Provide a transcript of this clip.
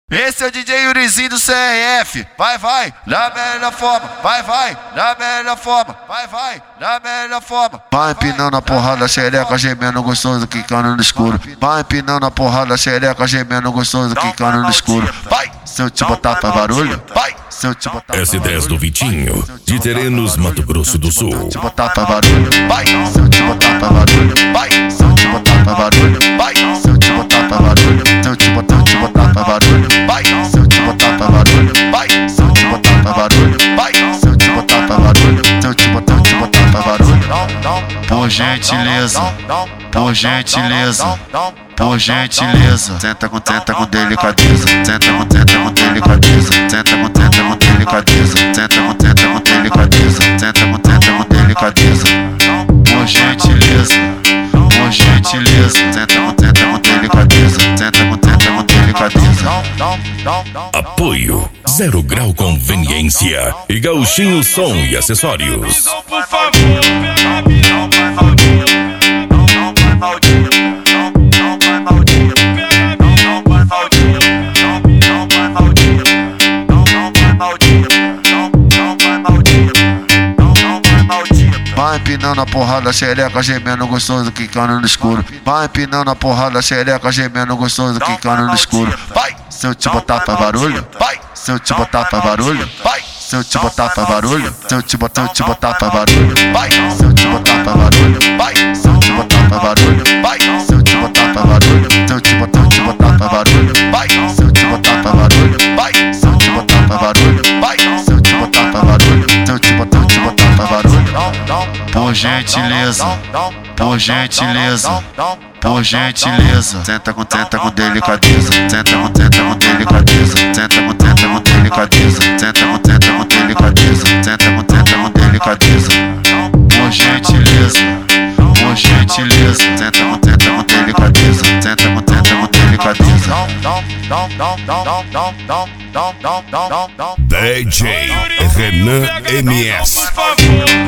Esse é o DJ Yurizinho do CRF. Vai, vai, na melhor forma. Vai, vai, na melhor forma. Vai, vai, na melhor forma. Vai empinando a porrada, xereca, gemendo gostoso, quicando no escuro. Vai empinando a porrada, xereca, gemendo gostoso, quicando no escuro. Vai, se eu te botar pra barulho. Vai, se eu te botar pra barulho. S10 do Vitinho, de Terenos, Mato Grosso do Sul. Se eu te botar pra barulho. Vai, se eu te botar pra barulho. Vai, se eu te botar pra barulho. Vai, se eu te botar pra barulho. Se eu te botar pra barulho. Vai, se eu te botar pra barulho. Vai, se eu te botar pra barulho. Vai, se eu te botar pra barulho. Se eu te botar pra barulho. Por gentileza, por gentileza, por gentileza. Senta com delicadeza. Senta com delicadeza. Senta com delicadeza. Senta com delicadeza. Senta com delicadeza. Por gentileza, por gentileza. Senta com delicadeza. Senta com delicadeza. Apoio 0 Grau Conveniência e Gauchinho Som e Acessórios. Por favor, pega a visão, vai maldito. Não vai maldito. Não vai maldito. Pega a visão, vai maldito. Não vai maldito. Não vai maldito. Não vai maldito. Não vai maldito. Vai empinando a porrada, xereca, gemendo gostoso, quicando no escuro. Vai empinando a porrada, xereca, gemendo gostoso, quicando no escuro. Vai, se eu te botar pra barulho. Vai, se eu te botar pra barulho. Vai, se eu te botar pra barulho. Se eu te botar pra barulho. Vai, se eu te botar pra barulho. Vai, se eu te botar pra barulho. Vai, se eu te botar pra barulho. Se eu te botar pra barulho. Vai, se eu te botar pra barulho. Vai, se eu te botar pra barulho. Vai, se eu te botar pra barulho. Se eu te botar pra barulho. Por gentileza, por gentileza, por gentileza. Senta com delicadeza. Senta com delicadeza. Senta com delicadeza. Senta com delicadeza. Senta com delicadeza. Por gentileza, por gentileza. Senta com delicadeza. Senta com delicadeza. DJ Renan MS. Por favor.